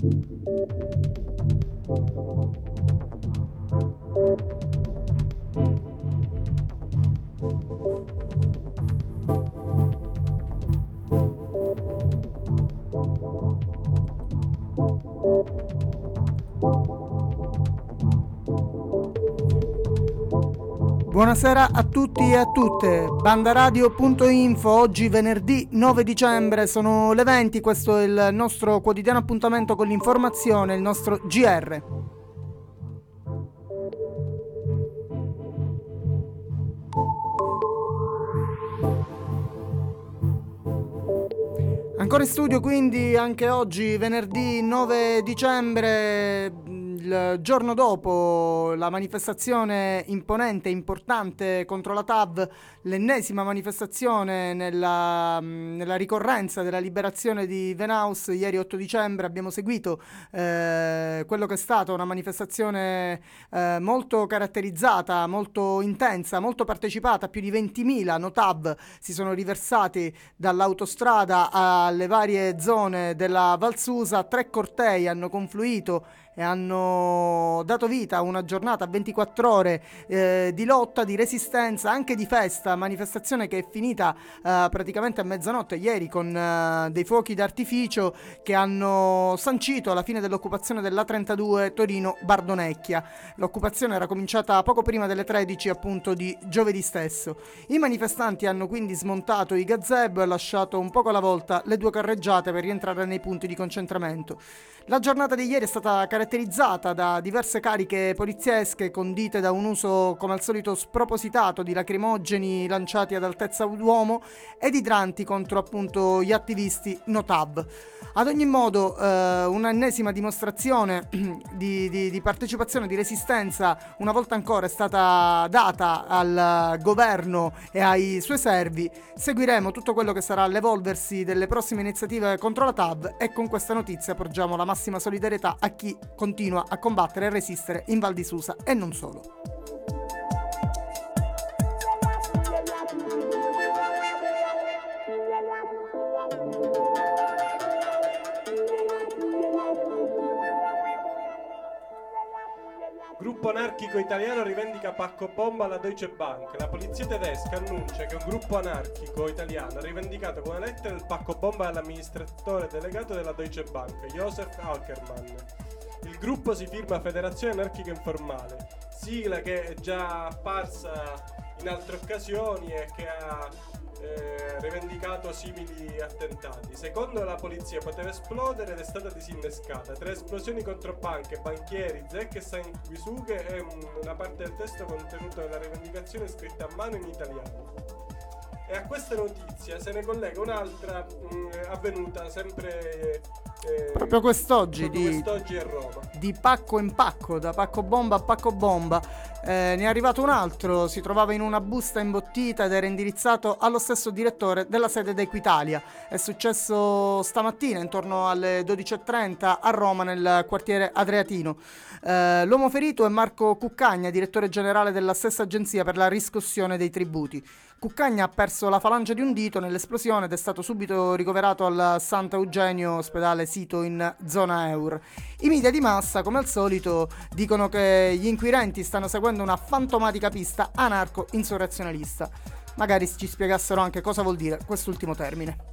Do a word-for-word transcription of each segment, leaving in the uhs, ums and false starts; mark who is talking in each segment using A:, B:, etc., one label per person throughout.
A: Buonasera a tutti e a tutte, bandaradio punto info, oggi venerdì nove dicembre, sono le venti, questo è il nostro quotidiano appuntamento con l'informazione, il nostro G R. Ancora in studio quindi anche oggi, venerdì nove dicembre, il giorno dopo la manifestazione imponente, importante contro la T A V, l'ennesima manifestazione nella, nella ricorrenza della liberazione di Venaus. Ieri otto dicembre abbiamo seguito eh, quello che è stata una manifestazione eh, molto caratterizzata, molto intensa, molto partecipata. Più di ventimila Notav si sono riversati dall'autostrada alle varie zone della Val Susa, tre cortei hanno confluito e hanno dato vita a una giornata, ventiquattro ore eh, di lotta, di resistenza, anche di festa, manifestazione che è finita eh, praticamente a mezzanotte ieri con eh, dei fuochi d'artificio che hanno sancito la fine dell'occupazione dell'A trentadue Torino-Bardonecchia. L'occupazione era cominciata poco prima delle tredici appunto di giovedì stesso. I manifestanti hanno quindi smontato i gazebo e lasciato un poco alla volta le due carreggiate per rientrare nei punti di concentramento. La giornata di ieri è stata caratterizzata da diverse cariche poliziesche condite da un uso come al solito spropositato di lacrimogeni lanciati ad altezza d'uomo ed idranti contro appunto gli attivisti Notav. Ad ogni modo eh, un'ennesima dimostrazione di, di, di partecipazione, di resistenza una volta ancora è stata data al governo e ai suoi servi. Seguiremo tutto quello che sarà l'evolversi delle prossime iniziative contro la T A V e con questa notizia porgiamo la massima solidarietà a chi continua a combattere e resistere in Val di Susa e non solo.
B: Gruppo anarchico italiano rivendica pacco bomba alla Deutsche Bank. La polizia tedesca annuncia che un gruppo anarchico italiano ha rivendicato con una lettera il pacco bomba all'amministratore delegato della Deutsche Bank, Josef Ackermann. Il gruppo si firma Federazione Anarchica Informale, sigla che è già apparsa in altre occasioni e che ha eh, rivendicato simili attentati. Secondo la polizia poteva esplodere ed è stata disinnescata. Tre esplosioni contro banche, banchieri, zecche e sanguisughe e una parte del testo contenuto nella rivendicazione scritta a mano in italiano. E a questa notizia se ne collega un'altra mh, avvenuta sempre eh,
A: proprio quest'oggi,
B: proprio
A: di,
B: quest'oggi a Roma.
A: Di pacco in pacco, da pacco bomba a pacco bomba. Eh, ne è arrivato un altro, si trovava in una busta imbottita ed era indirizzato allo stesso direttore della sede di Equitalia. È successo stamattina intorno alle dodici e trenta a Roma nel quartiere Adriatino. Eh, l'uomo ferito è Marco Cuccagna, direttore generale della stessa agenzia per la riscossione dei tributi. Cuccagna ha perso la falange di un dito nell'esplosione ed è stato subito ricoverato al Sant'Eugenio, ospedale sito in zona Eur. I media di massa, come al solito, dicono che gli inquirenti stanno seguendo una fantomatica pista anarco-insurrezionalista. Magari ci spiegassero anche cosa vuol dire quest'ultimo termine.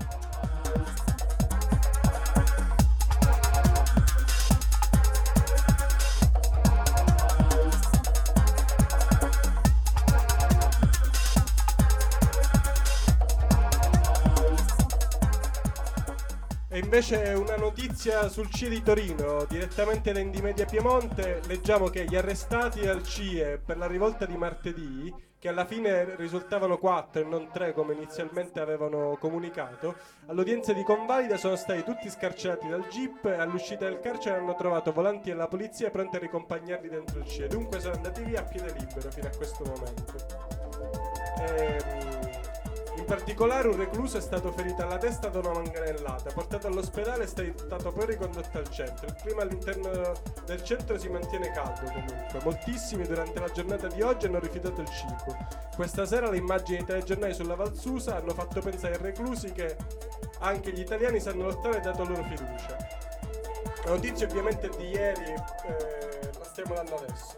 B: E invece una notizia sul C I E di Torino, direttamente da Indymedia Piemonte, leggiamo che gli arrestati al C I E per la rivolta di martedì, che alla fine risultavano quattro e non tre come inizialmente avevano comunicato, all'udienza di convalida sono stati tutti scarcerati dal jeep e all'uscita del carcere hanno trovato volanti della polizia pronti a riaccompagnarli dentro il C I E. Dunque sono andati via a piede libero fino a questo momento. Ehm... In particolare un recluso è stato ferito alla testa da una manganellata, portato all'ospedale e è stato poi ricondotto al centro. Il clima all'interno del centro si mantiene caldo comunque. Moltissimi durante la giornata di oggi hanno rifiutato il cibo. Questa sera le immagini dei telegiornali sulla Val Susa hanno fatto pensare ai reclusi che anche gli italiani sanno lottare e dato loro fiducia. La notizia ovviamente di ieri, eh, la stiamo dando adesso.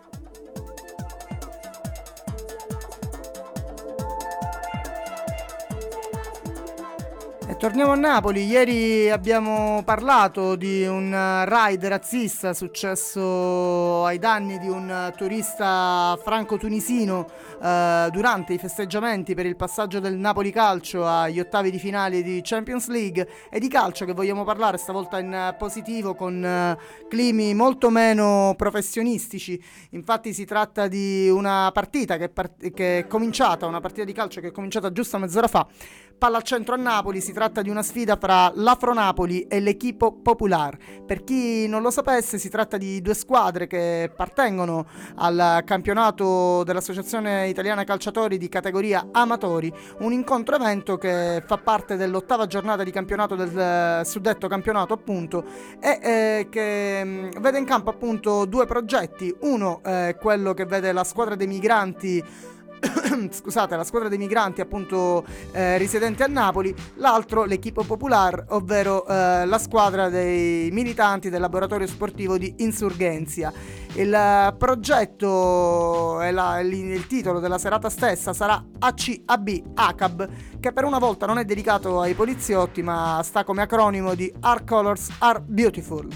A: E torniamo a Napoli. Ieri abbiamo parlato di un raid razzista successo ai danni di un turista franco-tunisino eh, durante i festeggiamenti per il passaggio del Napoli Calcio agli ottavi di finale di Champions League, e di calcio che vogliamo parlare stavolta in positivo, con eh, climi molto meno professionistici. Infatti si tratta di una partita che è, part- che è cominciata, una partita di calcio che è cominciata giusto mezz'ora fa. Palla al centro a Napoli, si tratta di una sfida fra l'Afro-Napoli e l'Equipo Popular. Per chi non lo sapesse, si tratta di due squadre che appartengono al campionato dell'Associazione Italiana Calciatori di categoria amatori, un incontro evento che fa parte dell'ottava giornata di campionato del suddetto campionato, appunto, e eh, che mh, vede in campo appunto due progetti. Uno è eh, quello che vede la squadra dei migranti scusate, la squadra dei migranti appunto eh, risidenti a Napoli, l'altro l'Equipo Popular, ovvero eh, la squadra dei militanti del laboratorio sportivo di Insurgenzia. Il uh, progetto e la, il, il titolo della serata stessa sarà A C A B A C A B, che per una volta non è dedicato ai poliziotti, ma sta come acronimo di Our Colors Are Beautiful.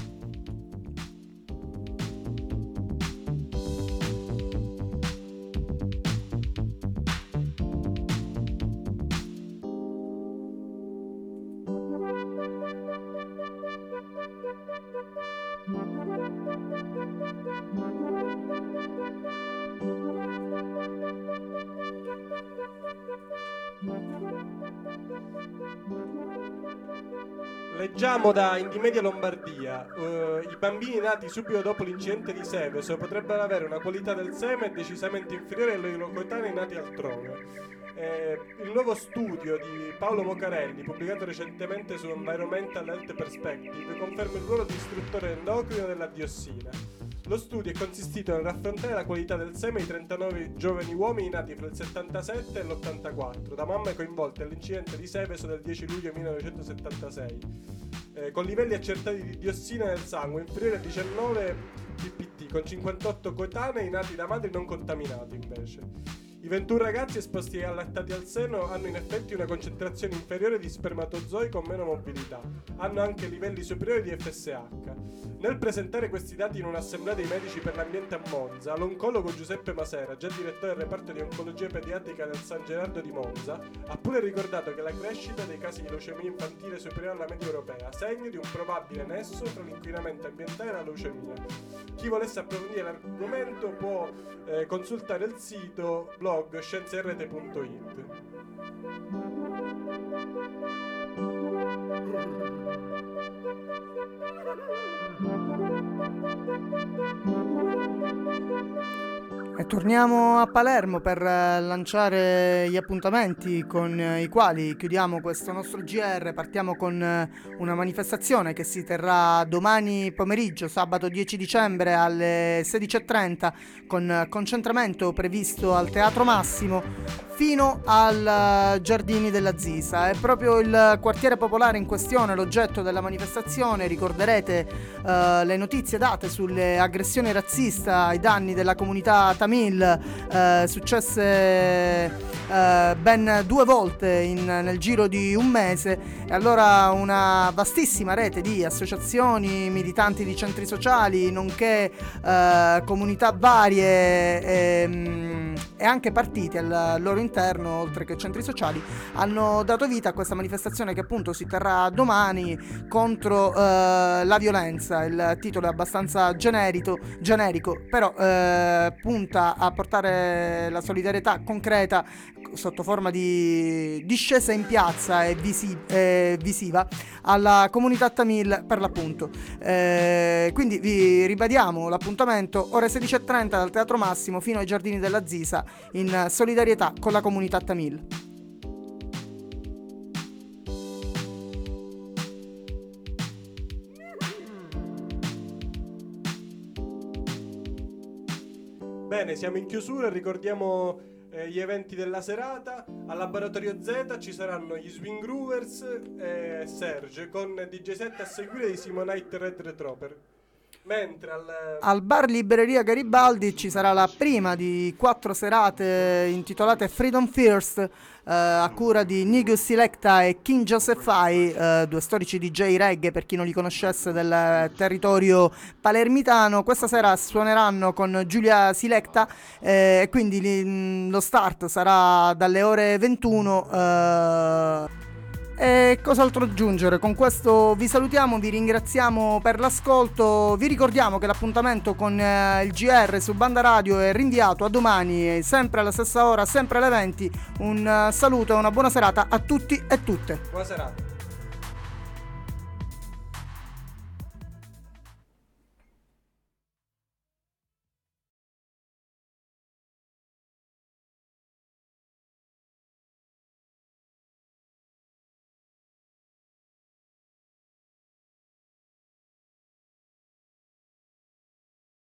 B: Leggiamo da Indymedia Lombardia, uh, i bambini nati subito dopo l'incidente di Seveso potrebbero avere una qualità del seme decisamente inferiore ai loro coetanei nati altrove. Eh, il nuovo studio di Paolo Mocarelli, pubblicato recentemente su Environmental Health Perspective, conferma il ruolo di istruttore endocrino della diossina. Lo studio è consistito nel raffrontare la qualità del seme di trentanove giovani uomini nati fra il settantasette e l'ottantaquattro, da mamme coinvolte all'incidente di Seveso del dieci luglio millenovecentosettantasei, eh, con livelli accertati di diossina nel sangue inferiori a diciannove ppm, con cinquantotto coetanei nati da madri non contaminate invece. I ventuno ragazzi esposti e allattati al seno hanno in effetti una concentrazione inferiore di spermatozoi con meno mobilità. Hanno anche livelli superiori di F S H. Nel presentare questi dati in un'assemblea dei medici per l'ambiente a Monza, l'oncologo Giuseppe Masera, già direttore del reparto di oncologia pediatrica del San Gerardo di Monza, ha pure ricordato che la crescita dei casi di leucemia infantile è superiore alla media europea, segno di un probabile nesso tra l'inquinamento ambientale e la leucemia. Chi volesse approfondire l'argomento può eh, consultare il sito blog scienziarete punto it.
A: E torniamo a Palermo per eh, lanciare gli appuntamenti con eh, i quali chiudiamo questo nostro G R. Partiamo con eh, una manifestazione che si terrà domani pomeriggio, sabato dieci dicembre alle sedici e trenta, con eh, concentramento previsto al Teatro Massimo fino al uh, Giardini della Zisa. È proprio il quartiere popolare in questione l'oggetto della manifestazione. Ricorderete uh, le notizie date sulle aggressioni razziste ai danni della comunità Tamil, uh, successe uh, ben due volte in, nel giro di un mese, e allora una vastissima rete di associazioni, militanti di centri sociali, nonché uh, comunità varie e, e anche partiti al loro interno, oltre che centri sociali, hanno dato vita a questa manifestazione che appunto si terrà domani contro eh, la violenza. Il titolo è abbastanza generico, generico però eh, punta a portare la solidarietà concreta sotto forma di discesa in piazza e visi- eh, visiva alla comunità Tamil, per l'appunto. Eh, quindi vi ribadiamo l'appuntamento ore sedici e trenta dal Teatro Massimo fino ai Giardini della Zisa, in solidarietà con la comunità Tamil.
B: Bene, siamo in chiusura, ricordiamo eh, gli eventi della serata. Al Laboratorio Z ci saranno gli Swing Growers e Serge con D J set a seguire di Simonite Red Retroper. Mentre al...
A: al bar Libreria Garibaldi ci sarà la prima di quattro serate intitolate Freedom First, eh, a cura di Nigus Selecta e King Joseph I, eh, due storici D J reggae per chi non li conoscesse del territorio palermitano. Questa sera suoneranno con Giulia Selecta eh, e quindi li, lo start sarà dalle ore ventuno. Eh, E cos'altro aggiungere? Con questo vi salutiamo, vi ringraziamo per l'ascolto, vi ricordiamo che l'appuntamento con eh, il G R su Banda Radio è rinviato a domani, sempre alla stessa ora, sempre alle venti. Un uh, saluto e una buona serata a tutti e tutte.
B: Buona serata.